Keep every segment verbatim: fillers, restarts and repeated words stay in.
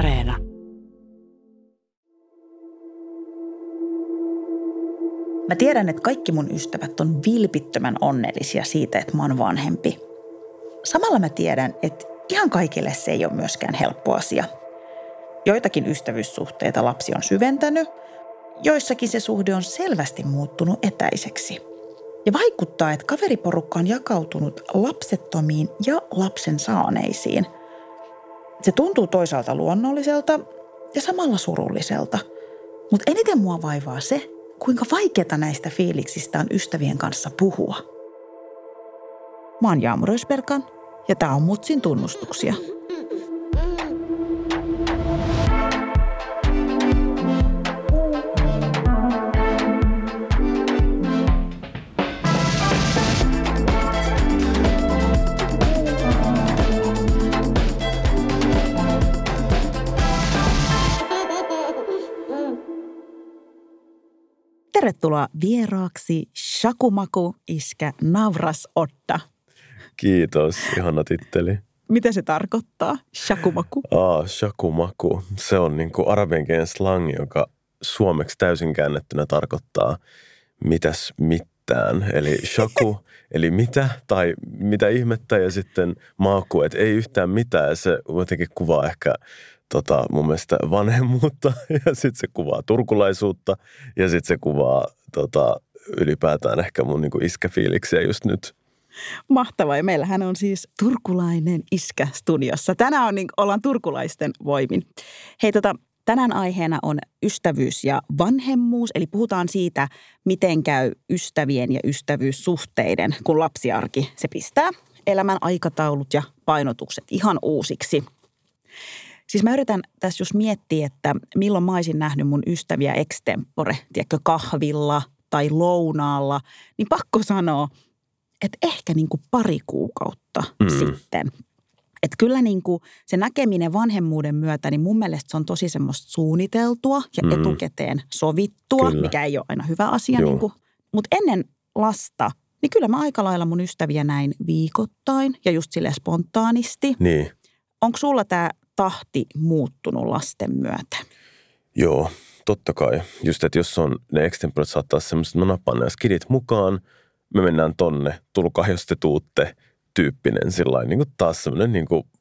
Areena. Mä tiedän, että kaikki mun ystävät on vilpittömän onnellisia siitä, että mä oon vanhempi. Samalla mä tiedän, että ihan kaikille se ei ole myöskään helppo asia. Joitakin ystävyyssuhteita lapsi on syventänyt, joissakin se suhde on selvästi muuttunut etäiseksi. Ja vaikuttaa, että kaveriporukka on jakautunut lapsettomiin ja lapsen saaneisiin. Se tuntuu toisaalta luonnolliselta ja samalla surulliselta. Mutta eniten mua vaivaa se, kuinka vaikeaa näistä fiiliksistä on ystävien kanssa puhua. Mä oon Jaamu Rösberkan ja tää on Mutsin tunnustuksia. Tervetuloa vieraaksi Shakumaku iskä Navras Otta. Kiitos, ihana titteli. Mitä se tarkoittaa, Shakumaku? Aa, Shakumaku. Se on niin kuin arabiankielinen slangi, joka suomeksi täysin käännettynä tarkoittaa mitäs mitään. Eli shaku, eli mitä tai mitä ihmettä ja sitten maku, että ei yhtään mitään. Ja se jotenkin kuvaa ehkä tota, mun mielestä vanhemmuutta ja sitten se kuvaa turkulaisuutta ja sitten se kuvaa tota, ylipäätään ehkä mun niin kuin iskäfiiliksiä just nyt. Mahtavaa. Ja meillähän on siis turkulainen iskä studiossa. Tänään on, niin, ollaan turkulaisten voimin. Hei tota, tänään aiheena on ystävyys ja vanhemmuus. Eli puhutaan siitä, miten käy ystävien ja ystävyyssuhteiden, kun lapsiarki se pistää elämän aikataulut ja painotukset ihan uusiksi. Siis mä yritän tässä just miettiä, että milloin mä olisin nähnyt mun ystäviä extempore, tiedätkö, kahvilla tai lounaalla, niin pakko sanoa, että ehkä niin kuin pari kuukautta mm. sitten. Että kyllä niin kuin se näkeminen vanhemmuuden myötä, niin mun mielestä se on tosi semmoista suunniteltua ja mm. etukäteen sovittua, kyllä. Mikä ei ole aina hyvä asia. Niin kuin. Mutta ennen lasta, niin kyllä mä aika lailla mun ystäviä näin viikoittain ja just silleen spontaanisti. Niin. Onko sulla tämä tahti muuttunut lasten myötä? Joo, totta kai. Just, että jos on ne extemporet saattaa semmoiset, että mä nappaan nämä skidit mukaan, me mennään tonne, tulkaa jos te tuutte, tyyppinen sillain, niin kuin taas semmoinen niin kuin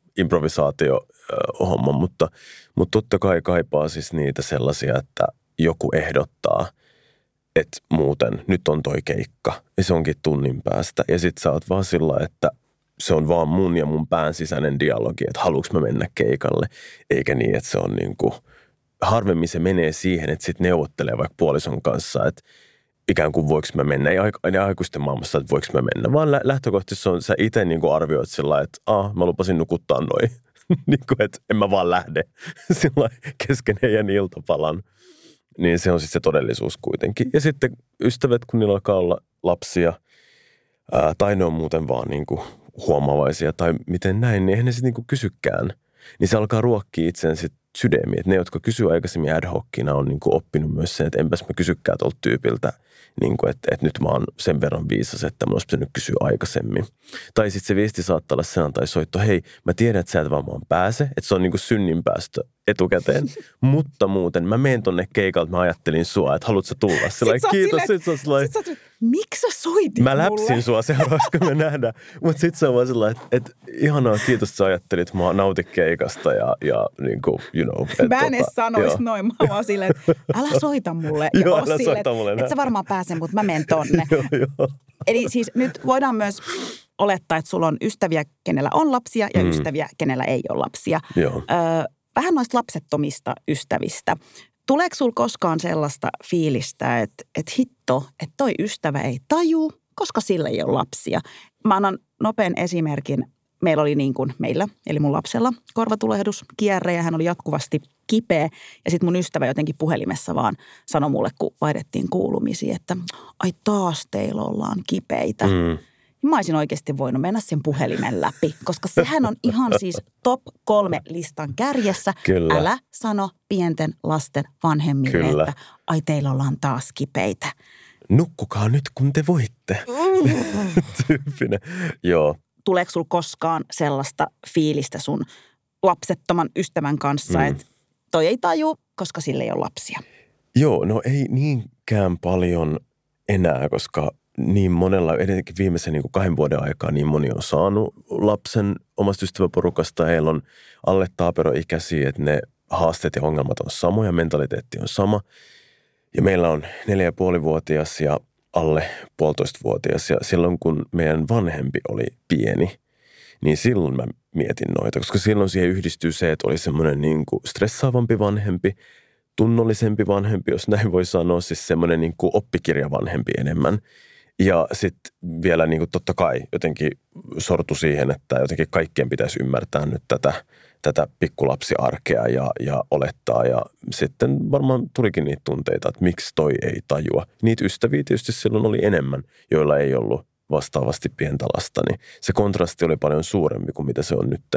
improvisaatio-homma, mutta, mutta totta kai kaipaa siis niitä sellaisia, että joku ehdottaa, että muuten nyt on toi keikka ja se onkin tunnin päästä ja sit sä oot vaan sillä, että se on vaan mun ja mun pään sisäinen dialogi, että haluuks mä mennä keikalle, eikä niin, että se on niin kuin, harvemmin se menee siihen, että sit neuvottelee vaikka puolison kanssa, että ikään kuin voiko mä mennä, ei aikuisten maailmassa, että voiko mä mennä, vaan lähtökohtaisesti on, sä itse niin kuin arvioit sillä lailla, että ah, mä lupasin nukuttaa noin, niin kuin, että en mä vaan lähde sillä kesken heidän iltapalan. Niin se on sitten se todellisuus kuitenkin. Ja sitten ystävät, kun niillä alkaa olla lapsia, ää, tai ne on muuten vaan niin kuin huomaavaisia tai miten näin, niin eihän ne sitten niinku kysykään. Niin se alkaa ruokkia itseään sitten sydämiä. Että ne, jotka kysyy aikaisemmin ad hocina, on niinku oppinut myös sen, että enpäs mä kysykään tuolta tyypiltä, niinku, että, että nyt mä oon sen verran viisas, että mä olisi pitänyt kysyä aikaisemmin. Tai sitten se viesti saattaa olla sen tai soitto, hei, mä tiedän, että sä et vaan pääse, että se on niinku synninpäästö etukäteen, mutta muuten mä menen tonne keikalta, mä ajattelin sua, että haluatko sä tulla? Sillai, kiitos. Sit sä sillai, sit sä miksi sä soitit mä läpsin mulle? Sua seuraavaksi, kun me nähdään. Mutta sit se on vaan sellainen, että et, ihanaa, kiitos, että sä ajattelit, mä nautin keikasta ja, ja niin kuin, you know. Et, mä en edes tota, sanois joo. noin, mä vaan silleen, että älä soita mulle. Ja joo, älä silleen, soita mulle. Että et sä varmaan pääsen, mutta mä menen tonne. joo, joo. Eli siis nyt voidaan myös olettaa, että sulla on ystäviä, kenellä on lapsia ja mm. ystäviä, kenellä ei ole lapsia. Joo. Öö, vähän noista lapsettomista ystävistä. Tuleeko sulla koskaan sellaista fiilistä, että, että hitto, että toi ystävä ei taju, koska sillä ei ole lapsia? Mä annan nopean esimerkin. Meillä oli niin kuin meillä, eli mun lapsella, korvatulehduskierre ja hän oli jatkuvasti kipeä. Ja sitten mun ystävä jotenkin puhelimessa vaan sanoi mulle, kun vaihdettiin kuulumisia, että ai taas teillä ollaan kipeitä. Mm. Mä olisin oikeasti voinut mennä sen puhelimen läpi, koska sehän on ihan siis top kolme listan kärjessä. Kyllä. Älä sano pienten lasten vanhemmille, Kyllä. että ai teillä ollaan taas kipeitä. Nukkukaa nyt, kun te voitte. Mm. Tyyppinen. Joo. Tuleeko sulla koskaan sellaista fiilistä sun lapsettoman ystävän kanssa, mm. että toi ei taju, koska sillä ei ole lapsia. Joo, no ei niinkään paljon enää, koska niin monella, etenkin viimeisen niin kuin kahden vuoden aikaa niin moni on saanut lapsen omasta ystäväporukasta. Heillä on alle taaperoikäisiä, että ne haasteet ja ongelmat on samoja, mentaliteetti on sama. Ja meillä on neljä ja puolivuotias ja alle puolitoistavuotias. Ja silloin kun meidän vanhempi oli pieni, niin silloin mä mietin noita, koska silloin siihen yhdistyy se, että oli semmoinen niin kuin stressaavampi vanhempi, tunnollisempi vanhempi, jos näin voi sanoa, siis semmoinen niin kuin oppikirjavanhempi enemmän. Ja sitten vielä niin kuin totta kai jotenkin sortu siihen, että jotenkin kaikkien pitäisi ymmärtää nyt tätä, tätä pikkulapsiarkea ja, ja olettaa. Ja sitten varmaan tulikin niitä tunteita, että miksi toi ei tajua. Niitä ystäviä tietysti silloin oli enemmän, joilla ei ollut vastaavasti pientä lasta. Niin se kontrasti oli paljon suurempi kuin mitä se on nyt.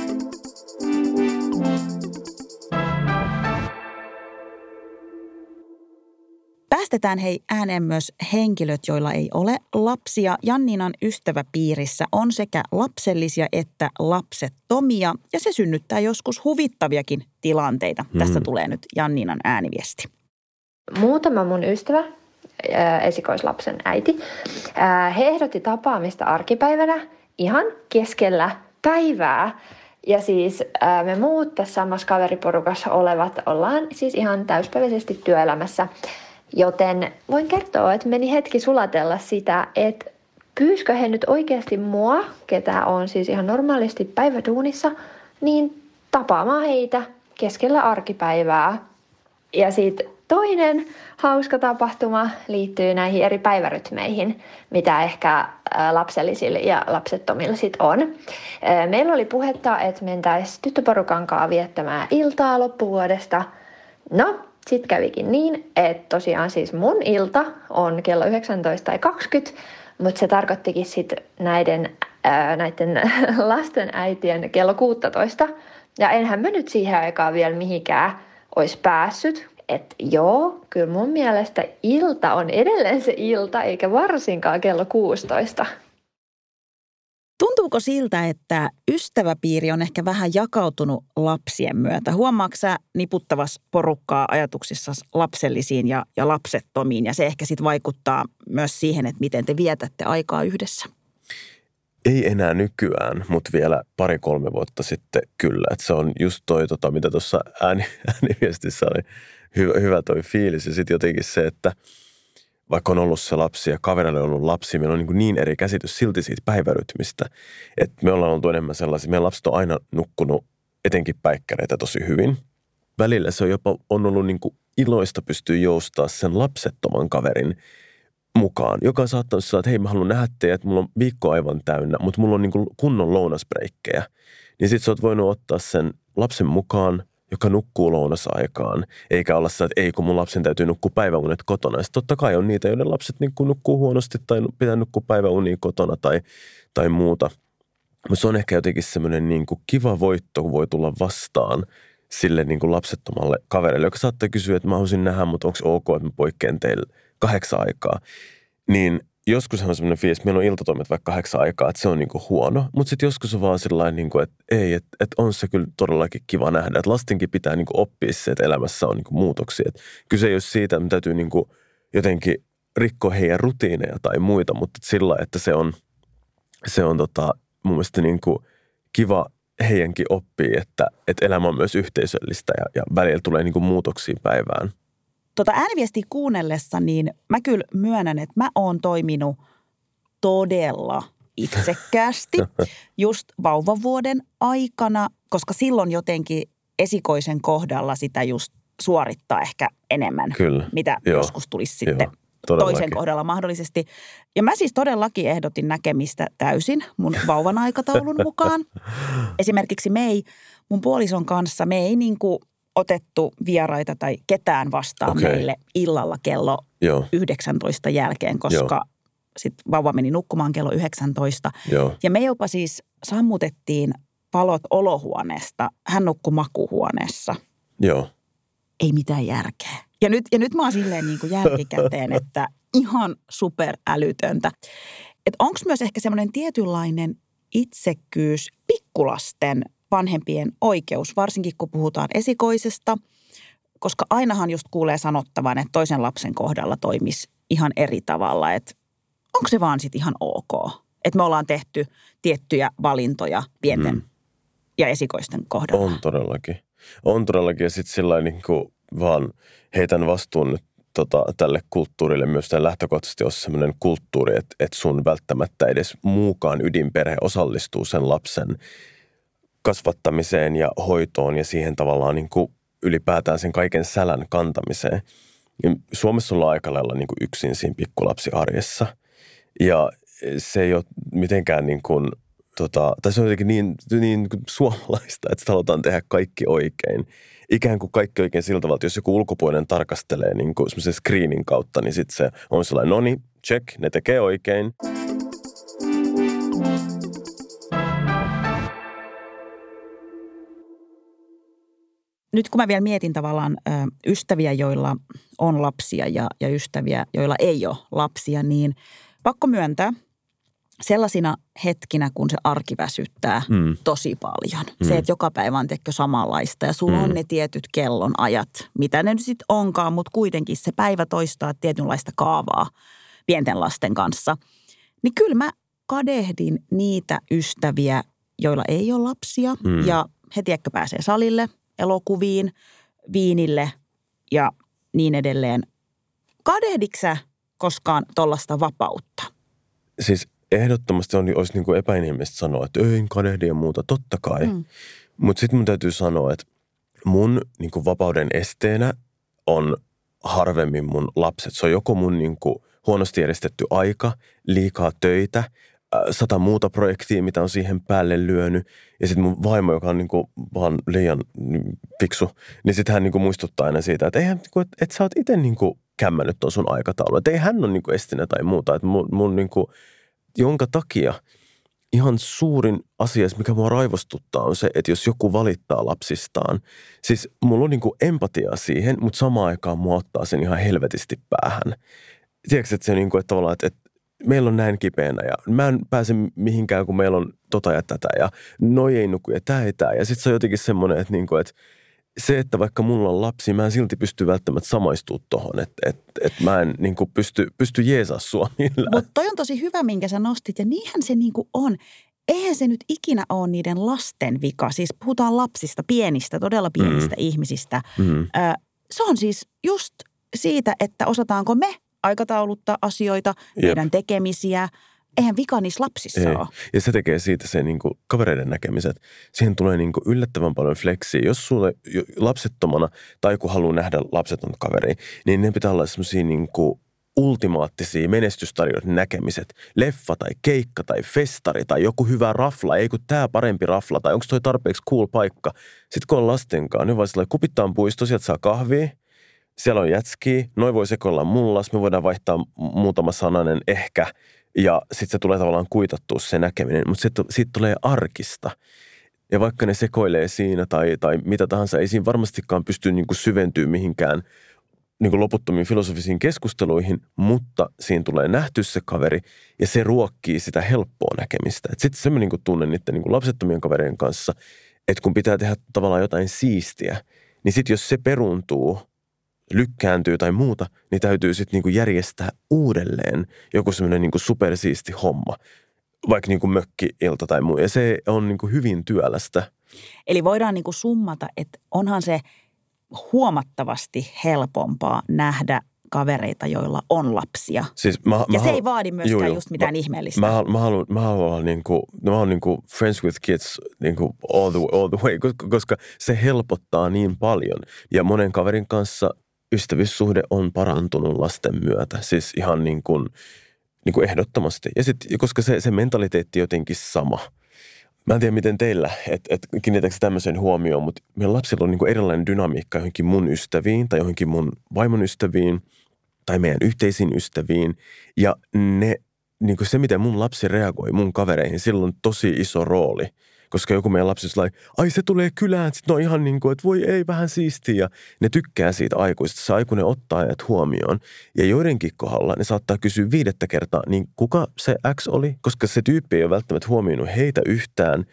Päästetään hei ääneen myös henkilöt, joilla ei ole lapsia. Janninan ystäväpiirissä on sekä lapsellisia että lapsettomia, ja se synnyttää joskus huvittaviakin tilanteita. Mm. Tästä tulee nyt Janninan ääniviesti. Muutama mun ystävä, esikoislapsen äiti, he ehdotti tapaamista arkipäivänä ihan keskellä päivää. Ja siis me muut tässä samassa kaveriporukassa olevat ollaan siis ihan täyspäiväisesti työelämässä. Joten voin kertoa, että meni hetki sulatella sitä, että pyyskö he nyt oikeasti mua, ketä on siis ihan normaalisti päiväduunissa, niin tapaamaan heitä keskellä arkipäivää. Ja sitten toinen hauska tapahtuma liittyy näihin eri päivärytmeihin, mitä ehkä lapsellisilla ja lapsettomilla sitten on. Meillä oli puhetta, että mentäisiin tyttöporukan kanssa viettämään iltaa loppuvuodesta. No, sitten kävikin niin, että tosiaan siis mun ilta on kello yhdeksäntoista kaksikymmentä, mutta se tarkoittikin sitten näiden, ää, näiden lasten äitien kello kuusitoista. Ja enhän mä nyt siihen aikaan vielä mihinkään olisi päässyt. Että joo, kyllä mun mielestä ilta on edelleen se ilta, eikä varsinkaan kello kuusitoista. Tuntuuko siltä, että ystäväpiiri on ehkä vähän jakautunut lapsien myötä? Huomaatko sä niputtavas porukkaa ajatuksissa lapsellisiin ja, ja lapsettomiin? Ja se ehkä sitten vaikuttaa myös siihen, että miten te vietätte aikaa yhdessä. Ei enää nykyään, mutta vielä pari-kolme vuotta sitten kyllä. Että se on just toi, tota, mitä tuossa ääni, ääniviestissä oli hyvä, hyvä toi fiilis. Ja sitten jotenkin se, että vaikka on ollut se lapsi ja kaverilla on ollut lapsi, meillä on niin, niin eri käsitys silti siitä päivärytmistä. Että me ollaan oltu enemmän sellaisia. Meidän lapset on aina nukkunut etenkin päikkäreitä tosi hyvin. Välillä se on jopa on ollut niin kuin iloista pystyä joustaa sen lapsettoman kaverin mukaan, joka on saattanut sanoa, että hei, mä haluan nähdä teidät, että mulla on viikko aivan täynnä, mutta mulla on niin kuin kunnon lounasbreikkejä. Niin sit sä oot voinut ottaa sen lapsen mukaan, joka nukkuu lounasaikaan, eikä olla sitä, että ei, kun mun lapsen täytyy nukkua päiväunet kotona. Sitten totta kai on niitä, joiden lapset niin nukkuu huonosti tai pitää nukkua päiväunia kotona tai, tai muuta. Mutta se on ehkä jotenkin semmoinen niin kuin kiva voitto, kun voi tulla vastaan sille niin kuin lapsettomalle kaverille, joka saattaa kysyä, että mä haluaisin nähdä, mutta onko ok, että mä poikkean teille kahdeksan aikaa. Niin joskus on semmoinen fiilis, että meillä on iltatoimet vaikka kahdeksan aikaa, että se on niin kuin huono. Mutta sitten joskus on vaan sellainen, niin kuin, että ei, että, että on se kyllä todellakin kiva nähdä. Että lastenkin pitää niin kuin oppia se, että elämässä on niin kuin muutoksia. Että kyse ei ole siitä, että me täytyy niin kuin jotenkin rikkoa heidän rutiineja tai muita, mutta sillä että se on, se on tota, mun mielestä niin kuin kiva heidänkin oppii, että, että elämä on myös yhteisöllistä ja, ja välillä tulee niin kuin muutoksia päivään. Tota ääniviestiä kuunnellessa, niin mä kyllä myönnän, että mä oon toiminut todella itsekkäästi just vauvavuoden aikana, koska silloin jotenkin esikoisen kohdalla sitä just suorittaa ehkä enemmän, kyllä, mitä joo, joskus tulisi sitten joo, toisen kohdalla mahdollisesti. Ja mä siis todellakin ehdotin näkemistä täysin mun vauvan aikataulun mukaan. Esimerkiksi me ei, mun puolison kanssa me ei niin kuin otettu vieraita tai ketään vastaan okay. meille illalla kello Joo. yhdeksäntoista jälkeen, koska sitten vauva meni nukkumaan kello yhdeksäntoista. Joo. Ja me jopa siis sammutettiin valot olohuoneesta. Hän nukkui makuuhuoneessa. Joo. Ei mitään järkeä. Ja nyt, ja nyt mä oon silleen niin kuin jälkikäteen, että ihan superälytöntä. Että onko myös ehkä semmoinen tietynlainen itsekkyys pikkulasten vanhempien oikeus, varsinkin kun puhutaan esikoisesta, koska ainahan just kuulee sanottavan, että toisen lapsen kohdalla toimisi ihan eri tavalla, että onko se vaan sitten ihan ok, että me ollaan tehty tiettyjä valintoja pienten mm. ja esikoisten kohdalla. On todellakin. On todellakin ja sitten sillä niin kuin vaan heitän vastuun nyt tota, tälle kulttuurille myös tämän lähtökohtaisesti on sellainen kulttuuri, että, että sun välttämättä edes muukaan ydinperhe osallistuu sen lapsen kasvattamiseen ja hoitoon ja siihen tavallaan niin kuin ylipäätään sen kaiken sälän kantamiseen. Ja Suomessa ollaan aika lailla niin kuin yksin siinä pikkulapsiarjessa ja se ei ole mitenkään niin kuin, tota, tai se on jotenkin niin, niin suomalaista, että sitä halutaan tehdä kaikki oikein. Ikään kuin kaikki oikein sillä tavalla, että jos joku ulkopuolinen tarkastelee niin kuin semmoisen screenin kautta, niin sitten se on sellainen, no niin, check, ne tekee oikein. Nyt kun mä vielä mietin tavallaan ö, ystäviä, joilla on lapsia ja, ja ystäviä, joilla ei ole lapsia, niin pakko myöntää sellaisina hetkinä, kun se arki väsyttää mm. tosi paljon. Mm. Se, että joka päivä on tekö samanlaista ja sulla mm. on ne tietyt kellonajat, mitä ne nyt sitten onkaan, mutta kuitenkin se päivä toistaa tietynlaista kaavaa pienten lasten kanssa. Niin kyllä mä kadehdin niitä ystäviä, joilla ei ole lapsia mm. ja he tiedätkö pääsee salille, elokuviin, viinille ja niin edelleen. Kadehdiksä sä koskaan tollaista vapautta? Siis ehdottomasti on, olisi niin kuin epäinhimillistä sanoa, että ei kadehdi ja muuta, totta kai. Mm. Mutta sitten mun täytyy sanoa, että mun niin kuin vapauden esteenä on harvemmin mun lapset. Se on joko mun niin kuin huonosti järjestetty aika, liikaa töitä, sata muuta projektia, mitä on siihen päälle lyönyt. Ja sitten mun vaimo, joka on niinku vaan liian fiksu, niin sitten hän niinku muistuttaa aina siitä, että eihän, niinku, et, et sä oot itse niinku kämmännyt ton sun aikataulun. Että ei hän ole niinku estinä tai muuta. Että mun, mun niinku, jonka takia ihan suurin asia, mikä mua raivostuttaa, on se, että jos joku valittaa lapsistaan. Siis mulla on niinku empatiaa siihen, mutta samaan aikaan mua ottaa sen ihan helvetisti päähän. Tiedätkö, että se on niinku, että tavallaan, että, että meillä on näin kipeänä ja mä en pääse mihinkään, kun meillä on tota ja tätä ja noi ei nuku ja tää ei tää. Ja sit se on jotenkin semmoinen, että, niinku, että se, että vaikka mulla on lapsi, mä en silti pysty välttämättä samaistua tohon. Että et, et mä en niinku pysty, pysty jeesaa sua millään. Mutta toi on tosi hyvä, minkä sä nostit ja niinhän se niinku on. Eihän se nyt ikinä ole niiden lasten vika. Siis puhutaan lapsista, pienistä, todella pienistä mm. ihmisistä. Mm. Ö, se on siis just siitä, että osataanko me aikatauluttaa asioita, meidän Jep. tekemisiä. Eihän vika niissä lapsissa Ei. ole. Ja se tekee siitä se niin kuin kavereiden näkemiset. Siihen tulee niin kuin yllättävän paljon fleksiä. Jos sulle lapsettomana tai kun haluaa nähdä lapseton kaveri, niin ne pitää olla semmoisia niin kuin ultimaattisia menestystarjoiden näkemiset. Leffa tai keikka tai festari tai joku hyvä rafla. Ei kun tää parempi rafla tai onko toi tarpeeksi cool paikka. Sitten kun on lastenkaan, niin vaan sellainen kupittaan puisto, sieltä saa kahvia. Siellä on jätskiä, noi voi sekoilla mullas, me voidaan vaihtaa muutama sananen ehkä ja sitten se tulee tavallaan kuitattua se näkeminen, mutta sit, siitä tulee arkista. Ja vaikka ne sekoilee siinä tai, tai mitä tahansa, ei siinä varmastikaan pysty niinku syventyä mihinkään niinku loputtomiin filosofisiin keskusteluihin, mutta siinä tulee nähty se kaveri ja se ruokkii sitä helppoa näkemistä. Sitten se mä niinku tunnen niiden niinku lapsettomien kaverien kanssa, että kun pitää tehdä tavallaan jotain siistiä, niin sitten jos se peruuntuu, lykkääntyy tai muuta, niin täytyy sitten niinku järjestää uudelleen joku semmoinen niinku supersiisti homma, vaikka niinku mökki-ilta tai muu. Ja se on niinku hyvin työlästä. Eli voidaan niinku summata, että onhan se huomattavasti helpompaa nähdä kavereita, joilla on lapsia. Siis mä, ja mä se halu, ei vaadi myöskään juu, just mitään mä, ihmeellistä. Mä, mä haluan, mä haluan olla niinku, mä haluan niinku friends with kids niinku all the, all the way, koska se helpottaa niin paljon. Ja monen kaverin kanssa ystävyyssuhde on parantunut lasten myötä, siis ihan niin kuin, niin kuin ehdottomasti. Ja sitten, koska se, se mentaliteetti jotenkin sama. Mä en tiedä, miten teillä, että et, kiinnitätkö tämmöisen huomioon, mutta meidän lapsilla on niin kuin erilainen dynamiikka johonkin mun ystäviin tai johonkin mun vaimon ystäviin tai meidän yhteisiin ystäviin. Ja ne, niin kuin se, miten mun lapsi reagoi mun kavereihin, sillä on tosi iso rooli. Koska joku meidän lapsi on ai se tulee kylään, sitten on ihan niin kuin, että voi ei, vähän siistiä. Ja ne tykkää siitä aikuisesta, se aikuinen ottaa ajat huomioon. Ja joidenkin kohdalla ne saattaa kysyä viidettä kertaa, niin kuka se X oli? Koska se tyyppi ei ole välttämättä huomioinut heitä yhtään,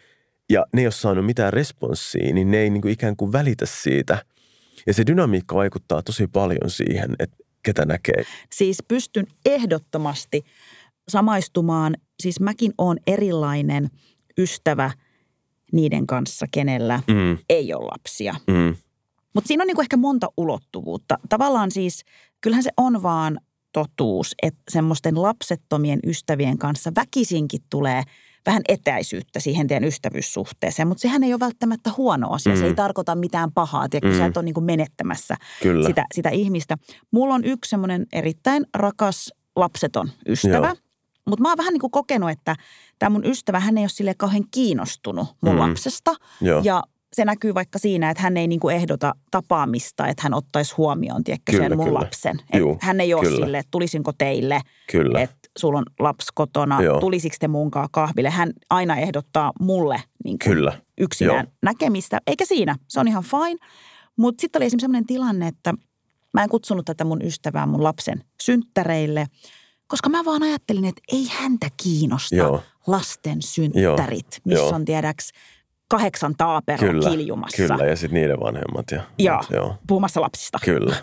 ja ne ei ole saanut mitään responssia, niin ne ei niin kuin ikään kuin välitä siitä. Ja se dynamiikka vaikuttaa tosi paljon siihen, että ketä näkee. Siis pystyn ehdottomasti samaistumaan. Siis mäkin olen erilainen ystävä niiden kanssa, kenellä mm. ei ole lapsia. Mm. Mutta siinä on niinku ehkä monta ulottuvuutta. Tavallaan siis, kyllähän se on vaan totuus, että semmoisten lapsettomien ystävien kanssa väkisinkin tulee vähän etäisyyttä siihen teidän ystävyyssuhteeseen. Mutta sehän ei ole välttämättä huono asia. Mm. Se ei tarkoita mitään pahaa, tiedätkö, mm. sä et ole niinku menettämässä sitä, sitä ihmistä. Mulla on yksi semmoinen erittäin rakas lapseton ystävä. Joo. Mutta mä oon vähän niin kuin kokenut, että tämä mun ystävä, hän ei ole silleen kauhean kiinnostunut mun mm. lapsesta. Joo. Ja se näkyy vaikka siinä, että hän ei niin kuin ehdota tapaamista, että hän ottaisi huomioon, tiedätkö, kyllä, sen mun kyllä. lapsen. Juu, hän ei ole kyllä. silleen, että tulisinko teille, kyllä. että sulla on lapsi kotona, Joo. tulisiko te munkaan kahville. Hän aina ehdottaa mulle niin kuin kyllä. yksinään Joo. näkemistä, eikä siinä. Se on ihan fine. Mutta sitten oli esimerkiksi sellainen tilanne, että mä en kutsunut tätä mun ystävää mun lapsen synttäreille, koska mä vaan ajattelin, että ei häntä kiinnosta Joo. lasten synttärit, Joo. missä Joo. on tiedäks kahdeksan taaperoa kyllä, kiljumassa. Kyllä, ja sitten niiden vanhemmat. Ja, Joo, Joo, puhumassa lapsista. Kyllä.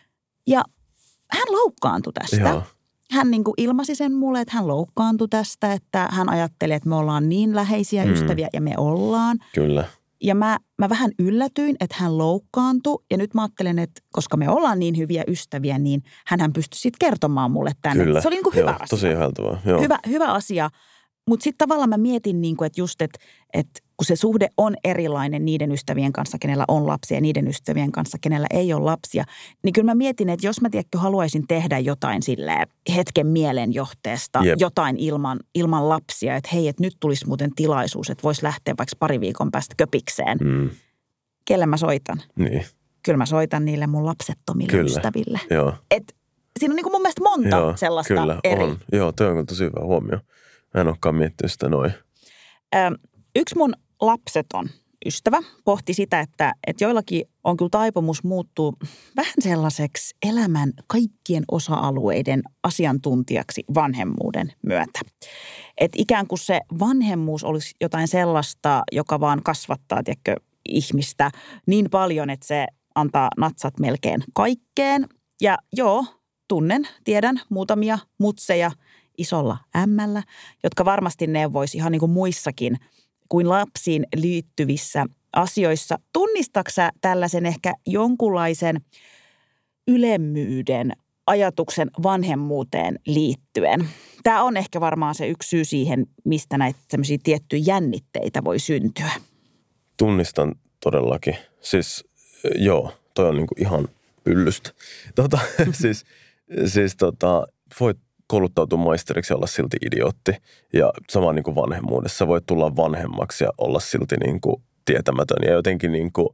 Ja hän loukkaantui tästä. Joo. Hän niin kuin ilmaisi sen mulle, että hän loukkaantui tästä, että hän ajatteli, että me ollaan niin läheisiä mm. ystäviä, ja me ollaan. Kyllä. Ja mä, mä vähän yllätyin, että hän loukkaantui. Ja nyt mä ajattelen, että koska me ollaan niin hyviä ystäviä, niin hänhän pystyi sitten kertomaan mulle tänne. Kyllä. Se oli niin kuin hyvä Joo, asia. Tosi ihailtavaa. Hyvä, hyvä asia. Mutta sitten tavallaan mä mietin, niin kuin, että just, että, että kun se suhde on erilainen niiden ystävien kanssa, kenellä on lapsia, ja niiden ystävien kanssa, kenellä ei ole lapsia, niin kyllä mä mietin, että jos mä tiedätkö, haluaisin tehdä jotain silleen hetken mielenjohteesta, Jep. jotain ilman, ilman lapsia, että hei, että nyt tulisi muuten tilaisuus, että voisi lähteä vaikka pari viikon päästä köpikseen. Mm. Kelle mä soitan? Niin. Kyllä mä soitan niille mun lapsettomille kyllä. ystäville. Joo. Et siinä on niin kuin mun mielestä monta Joo, sellaista kyllä, eri. On. Joo, toi on kyllä tosi hyvä huomio. Mä en olekaan miettinyt sitä noin. Ö, yksi mun lapseton ystävä pohti sitä, että, että joillakin on kyllä taipumus muuttuu vähän sellaiseksi elämän kaikkien osa-alueiden asiantuntijaksi vanhemmuuden myötä. Että ikään kuin se vanhemmuus olisi jotain sellaista, joka vaan kasvattaa, tiedätkö, ihmistä niin paljon, että se antaa natsat melkein kaikkeen. Ja joo, tunnen, tiedän muutamia mutseja isolla ämmällä, jotka varmasti neuvoisi ihan niin kuin muissakin kuin lapsiin liittyvissä asioissa. Tunnistatko sä tällaisen ehkä jonkunlaisen ylemmyyden ajatuksen vanhemmuuteen liittyen? Tämä on ehkä varmaan se yksi syy siihen, mistä näitä sellaisia tiettyjä jännitteitä voi syntyä. Tunnistan todellakin. Siis joo, toi on niinku ihan pyllystä. Tota, siis siis tota, voit kouluttautua maisteriksi ja olla silti idiootti. Ja sama niin kuin vanhemmuudessa voit tulla vanhemmaksi ja olla silti niin kuin tietämätön. Ja jotenkin niin kuin,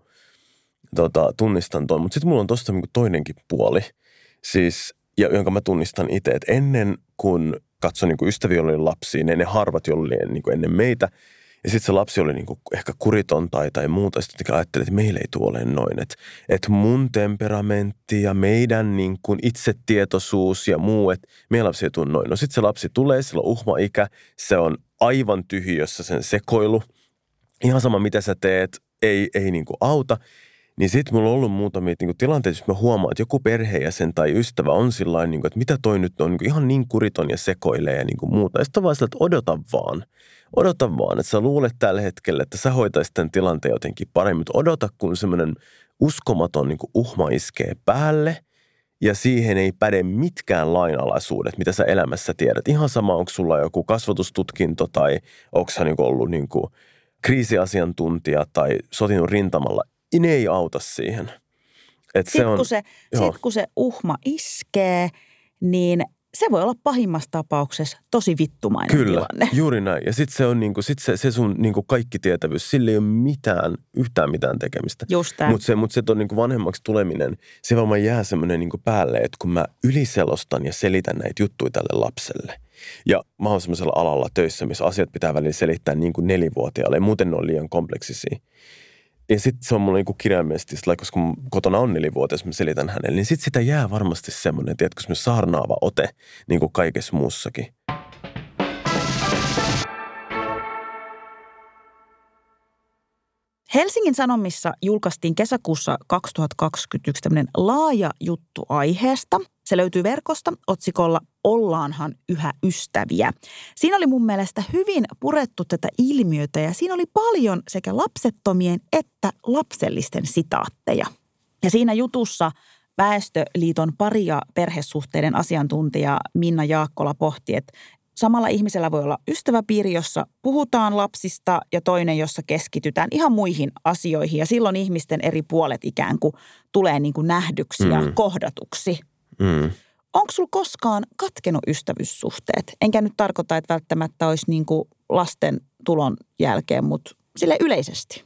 tota, tunnistan tuon. Mutta sitten mulla on tuosta niin kuin toinenkin puoli, siis, ja, jonka mä tunnistan itse. Että ennen kuin katsoin niin kuin ystäviä, joilla oli lapsia, ne, ne harvat, joilla oli niin kuin ennen meitä. Ja sitten se lapsi oli niinku ehkä kuriton tai, tai muuta. Sitten ajattelin, että meillä ei tule ole noin. Että et mun temperamentti ja meidän niinku itsetietoisuus ja muu, että meidän lapsi ei tule noin. No sitten se lapsi tulee, sillä on uhma-ikä. Se on aivan tyhjössä sen sekoilu. Ihan sama mitä sä teet, ei, ei niinku auta. Niin sitten mulla on ollut muutamia niinku tilanteita, jos mä huomaan, että joku perheenjäsen tai ystävä on sillain, niinku, että mitä toi nyt on niinku ihan niin kuriton ja sekoilee ja niinku muuta. Ja sitten on vaan sillä, että odota vaan. Odota vaan, että sä luulet tällä hetkellä, että sä hoitaisit tämän tilanteen jotenkin paremmin. Mutta odota, kun semmoinen uskomaton niin kuin uhma iskee päälle ja siihen ei päde mitkään lainalaisuudet, mitä sä elämässä tiedät. Ihan sama, onko sulla joku kasvatustutkinto tai onko sä niin kuin ollut niin kuin kriisiasiantuntija tai sotinut rintamalla. Ne ei auta siihen. Sitten kun, sit, kun se uhma iskee, niin se voi olla pahimmassa tapauksessa tosi vittumainen Kyllä, tilanne. Kyllä, juuri näin. Ja sitten se on niinku, sit se, se sun niinku kaikki tietävyys, sillä ei ole mitään, yhtään mitään tekemistä. Just tämä. Mutta se, mut se on niinku vanhemmaksi tuleminen, se varmaan jää semmoinen niinku päälle, että kun mä yliselostan ja selitän näitä juttuja tälle lapselle. Ja mä oon semmoisella alalla töissä, missä asiat pitää välillä selittää niin kuin nelivuotiaalle, muuten ne on liian kompleksisia. Ja sitten se on mulla niinku kirjaimellisesti, koska mun kotona on nelivuotias, mä selitän hänelle, niin sitten sitä jää varmasti semmoinen, tiedätkö, semmoinen saarnaava ote, niin kuin kaikessa muussakin. Helsingin Sanomissa julkaistiin kesäkuussa kaksituhattakaksikymmentäyksi tämmöinen laaja juttu aiheesta. Se löytyy verkosta otsikolla Ollaanhan yhä ystäviä. Siinä oli mun mielestä hyvin purettu tätä ilmiötä ja siinä oli paljon sekä lapsettomien että lapsellisten sitaatteja. Ja siinä jutussa Väestöliiton pari- ja perhesuhteiden asiantuntija Minna Jaakkola pohti, että samalla ihmisellä voi olla ystäväpiiri, jossa puhutaan lapsista ja toinen, jossa keskitytään ihan muihin asioihin. Ja silloin ihmisten eri puolet ikään kuin tulee niin kuin nähdyksi ja mm. kohdatuksi. Mm. Onko sulla koskaan katkenut ystävyyssuhteet? Enkä nyt tarkoita, että välttämättä olisi niin kuin lasten tulon jälkeen, mutta sille yleisesti.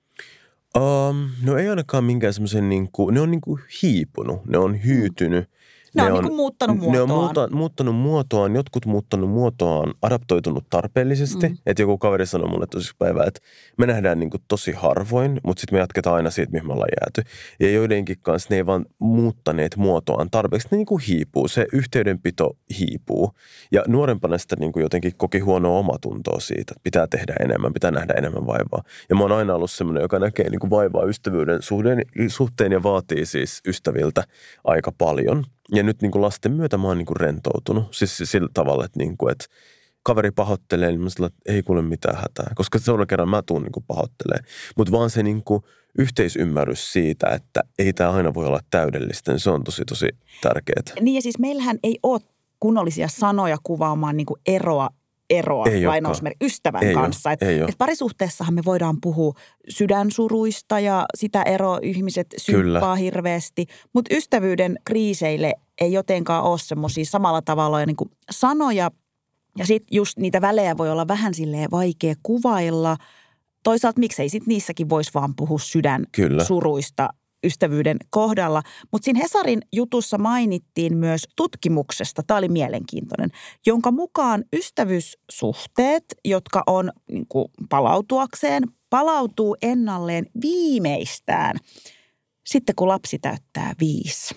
Um, no ei ainakaan minkään semmoisen, niin kuin, ne on niin kuin hiipunut, ne on hyytynyt. Ne, ne on, on niin kuin muuttanut muotoaan. Ne on muuta, muuttanut muotoaan, jotkut muuttanut muotoaan, adaptoitunut tarpeellisesti. Mm. Että joku kaveri sanoi mulle tosi päivää, että me nähdään niin kuin tosi harvoin, mutta sitten me jatketaan aina siitä, mihin me ollaan jääty. Ja joidenkin kanssa ne ei vaan muuttaneet muotoaan tarpeeksi, ne niin kuin hiipuu, se yhteydenpito hiipuu. Ja nuorempana sitä niin kuin jotenkin koki huonoa omatuntoa siitä, että pitää tehdä enemmän, pitää nähdä enemmän vaivaa. Ja mä oon aina ollut semmoinen, joka näkee niin kuin vaivaa ystävyyden suhteen, suhteen ja vaatii siis ystäviltä aika paljon. Ja nyt niin kuin lasten myötä mä oon niin kuin rentoutunut. Siis sillä tavalla, että, niin kuin, että kaveri pahoittelee, niin mä sillä, että ei kuule mitään hätää. Koska seuraava kerran mä tuun niin kuin pahoittelee. Mutta vaan se niin kuin yhteisymmärrys siitä, että ei tämä aina voi olla täydellistä, niin se on tosi tosi tärkeää. Niin ja siis meillähän ei ole kunnollisia sanoja kuvaamaan niin kuin eroa eroa lainausmerkki ystävän ei kanssa. Että et parisuhteessahan me voidaan puhua sydänsuruista ja sitä eroa ihmiset symppaa hirveästi. Mutta ystävyyden kriiseille ei jotenkaan ole semmoisia samalla tavalla niin kuin sanoja. Ja sitten just niitä välejä voi olla vähän silleen vaikea kuvailla. Toisaalta miksei sitten niissäkin voisi vaan puhua sydänsuruista ystävyyden kohdalla. Mutta siinä Hesarin jutussa mainittiin myös tutkimuksesta, tämä oli mielenkiintoinen, jonka mukaan ystävyyssuhteet, jotka on niin kuin palautuakseen, palautuu ennalleen viimeistään sitten, kun lapsi täyttää viisi.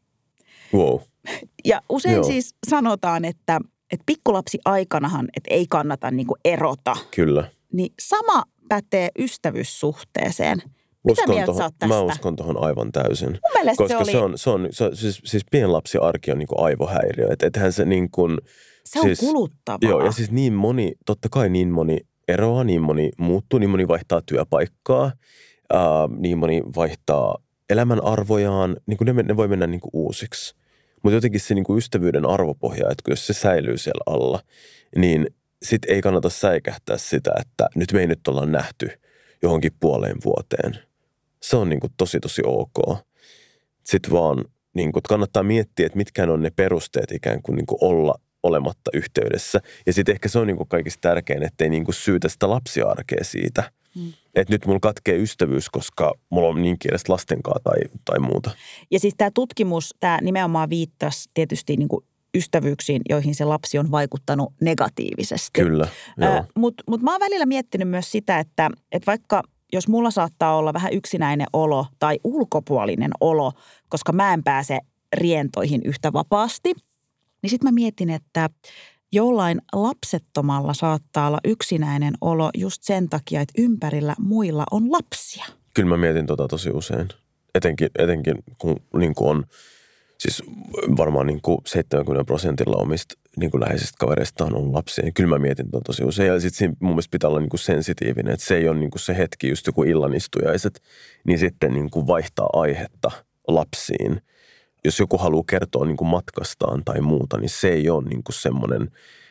Wow. Ja usein Joo. siis sanotaan, että, että pikkulapsi aikanahan että ei kannata niin kuin erota. Kyllä. Niin sama pätee ystävyyssuhteeseen. Mitä Uskon mieltä tohon, sä oot tästä? Mä uskon tuohon aivan täysin. Mun mielestä koska se oli... se on, se on, se on siis, siis pienlapsiarki on niin kuin aivohäiriö. Et, ethän se niin kuin... Se on siis, kuluttavaa. Joo, ja siis niin moni, totta kai niin moni eroaa, niin moni muuttuu, niin moni vaihtaa työpaikkaa, ää, niin moni vaihtaa elämän arvojaan, niin kuin ne, ne voi mennä niin kuin uusiksi. Mutta jotenkin se niin kuin ystävyyden arvopohja, että jos se säilyy siellä alla, niin sit ei kannata säikähtää sitä, että nyt me ei nyt olla nähty johonkin puoleen vuoteen. Se on niin kuin tosi tosi ok. Sitten vaan niin kuin, kannattaa miettiä, että mitkä on ne perusteet ikään kuin, niin kuin olla olematta yhteydessä. Ja sitten ehkä se on niin kuin kaikista tärkein, ettei niin kuin syytä sitä lapsiarkea siitä. Mm. Että nyt mulla katkee ystävyys, koska mulla on niin kielestä lastenkaan tai, tai muuta. Ja siis tämä tutkimus, tämä nimenomaan viittasi tietysti niin kuin ystävyyksiin, joihin se lapsi on vaikuttanut negatiivisesti. Kyllä, joo. Äh, Mutta mut mä oon välillä miettinyt myös sitä, että, että vaikka jos mulla saattaa olla vähän yksinäinen olo tai ulkopuolinen olo, koska mä en pääse rientoihin yhtä vapaasti, niin sitten mä mietin, että jollain lapsettomalla saattaa olla yksinäinen olo just sen takia, että ympärillä muilla on lapsia. Kyllä mä mietin tota tosi usein. Etenkin, etenkin kun niin kuin on, siis varmaan niin kuin seitsemänkymmentä prosentilla omista niin kuin läheisistä kavereista on ollut lapsia. Niin kyllä mä mietin tota tosi usein. Ja sitten siinä mun mielestä pitää olla niin kuin sensitiivinen, että se ei ole niin kuin se hetki, just joku illanistujaiset, niin sitten niin kuin vaihtaa aihetta lapsiin. Jos joku haluaa kertoa niin kuin matkastaan tai muuta, niin se ei ole niin kuin semmoinen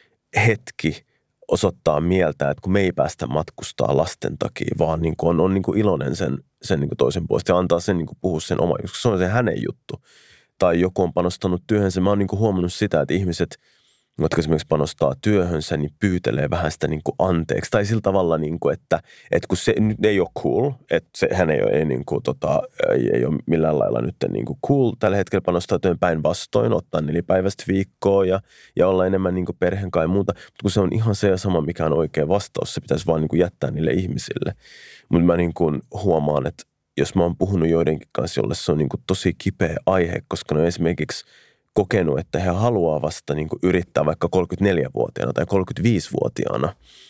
hetki osoittaa mieltä, että kun me ei päästä matkustaa lasten takia, vaan niin kuin on, on niin kuin iloinen sen, sen niin kuin toisen puolesta ja antaa sen niin kuin puhua sen oma, koska se on se hänen juttu. Tai joku on panostanut työhönsä. Mä oon niin kuin huomannut sitä, että ihmiset, jotka esimerkiksi panostaa työhönsä, niin pyytelee vähän sitä niin kuin anteeksi. Tai sillä tavalla, niin kuin, että, että kun se nyt ei ole cool, että se, hän ei ole, ei, niin kuin, tota, ei, ei ole millään lailla nyt niin kuin cool. Tällä hetkellä panostaa työn päinvastoin, ottaa nelipäiväistä viikkoa ja, ja olla enemmän niin kuin perheen kai ja muuta. Mutta kun se on ihan se ja sama, mikä on oikea vastaus, se pitäisi vaan niin kuin jättää niille ihmisille. Mutta mä niin kuin huomaan, että jos mä oon puhunut joidenkin kanssa, jolle se on niin kuin tosi kipeä aihe, koska ne on esimerkiksi kokenut, että he haluaa vasta niin kuin yrittää vaikka kolmekymmentäneljävuotiaana tai kolmekymmentäviisivuotiaana.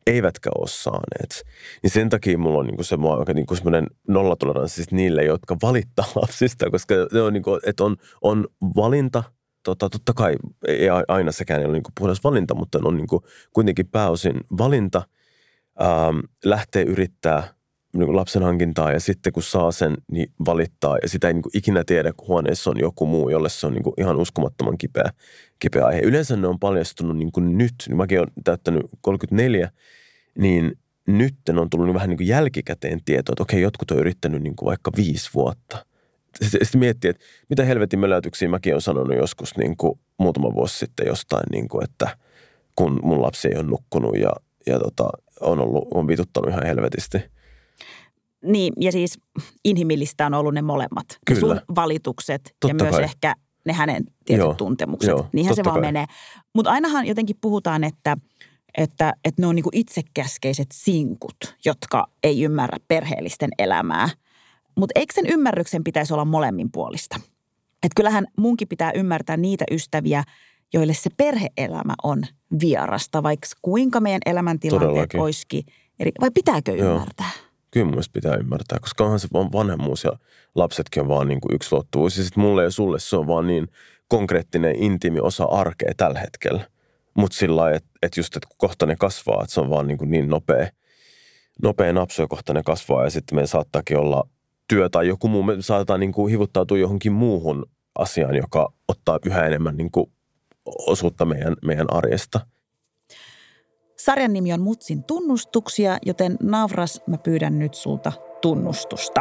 eivätkä ole saaneet. Niin sen takia mulla on niin kuin se aika niin kuin semmoinen nollatoleranssi siis niille, jotka valittaa lapsista, koska ne on, niin kuin, että on, on valinta. Tota, totta kai ei aina sekään ei ole niin kuin puhdas valinta, mutta on niin kuin kuitenkin pääosin valinta ähm, lähtee yrittää niin lapsen hankintaa ja sitten kun saa sen, niin valittaa. Ja sitä ei niin kuin ikinä tiedä, kun huoneessa on joku muu, jolle se on niin kuin ihan uskomattoman kipeä, kipeä aihe. Yleensä ne on paljastunut niin kuin nyt, niin mäkin olen täyttänyt kolmekymmentäneljä, niin nyt on tullut vähän niin kuin jälkikäteen tietoa, että okei, jotkut on yrittänyt niin kuin vaikka viisi vuotta. Sitten miettii, että mitä helvetin möläytyksiä mäkin olen sanonut joskus niin kuin muutama vuosi sitten jostain, niin kuin, että kun mun lapsi ei ole nukkunut ja, ja tota, on, ollut, on vituttanut ihan helvetisti. Niin, ja siis inhimillistä on ollut ne molemmat. Kyllä. Sun valitukset Totta ja myös kai. ehkä ne hänen tietyt Joo, tuntemukset. joo, Niinhän se totta vaan kai. menee. Mutta ainahan jotenkin puhutaan, että, että, että ne on niinku itsekäskeiset sinkut, jotka ei ymmärrä perheellisten elämää. Mutta eikö sen ymmärryksen pitäisi olla molemminpuolista? Että kyllähän munkin pitää ymmärtää niitä ystäviä, joille se perhe-elämä on vierasta, vaikka kuinka meidän elämäntilanteet Todellakin. olisikin eri. Vai pitääkö Joo. ymmärtää? Kyllä mun mielestä pitää ymmärtää, koska onhan se vanhemmuus ja lapsetkin on vaan niin kuin yksi luottuvuus. Ja sitten mulle ja sulle se on vaan niin konkreettinen, intiimi osa arkea tällä hetkellä. Mutta sillä lailla, että et just, että kohta ne kasvaa, että se on vaan niin, kuin niin nopea, nopea napsu ja kohta ne kasvaa. Ja sitten meillä saattaakin olla työ tai joku muu, me saatetaan niin kuin hivuttautua johonkin muuhun asiaan, joka ottaa yhä enemmän niin kuin osuutta meidän, meidän arjesta. Sarjan nimi on Mutsin tunnustuksia, joten Navras, mä pyydän nyt sulta tunnustusta.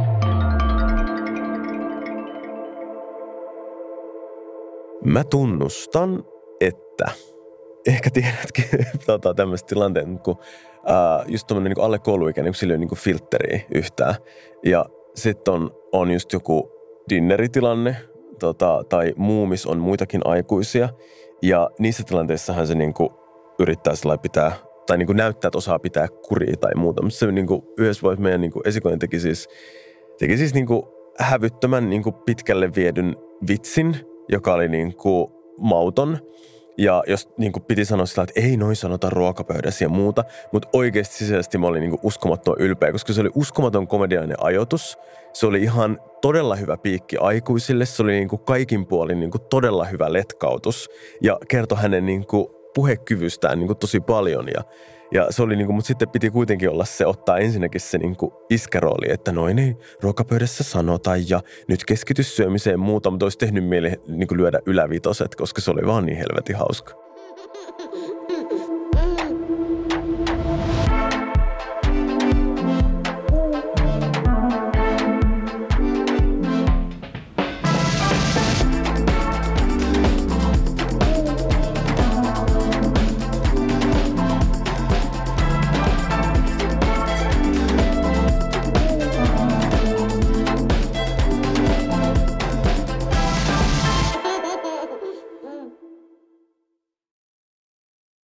Mä tunnustan, että ehkä tiedätkin tota, tämmöistä tilanteet, kun ää, just tommoinen niin alle kouluikäinen, kun sillä ei ole niin filtteriä yhtään. Ja sitten on, on just joku dinneritilanne tota, tai muu, missä on muitakin aikuisia. Ja niissä tilanteissahan se niin kuin yrittää sellainen pitää, tai niin kuin näyttää, että osaa pitää kuria tai muuta. Mutta se niin kuin yhdessä vaiheessa meidän niin kuin esikoinen teki siis, teki siis niin kuin hävyttömän niin kuin pitkälle viedyn vitsin, joka oli niin kuin mauton. Ja jos niin kuin piti sanoa sillä, että ei noin sanota ruokapöydässä ja muuta, mutta oikeasti sisäisesti mä olin niin kuin uskomattoman ylpeä, koska se oli uskomaton komediainen ajoitus. Se oli ihan todella hyvä piikki aikuisille. Se oli niin kuin kaikin puolin niin kuin todella hyvä letkautus ja kertoi hänen niin kuin puhekyvystään niin kuin tosi paljon. Ja, ja se oli niin kuin, mutta sitten piti kuitenkin olla se, ottaa ensinnäkin se niin kuin iskärooli, että noin ei ruokapöydässä sanota ja nyt keskity syömiseen muuta, mutta olisi tehnyt mieli niin kuin lyödä ylävitoset, koska se oli vaan niin helvetin hauska.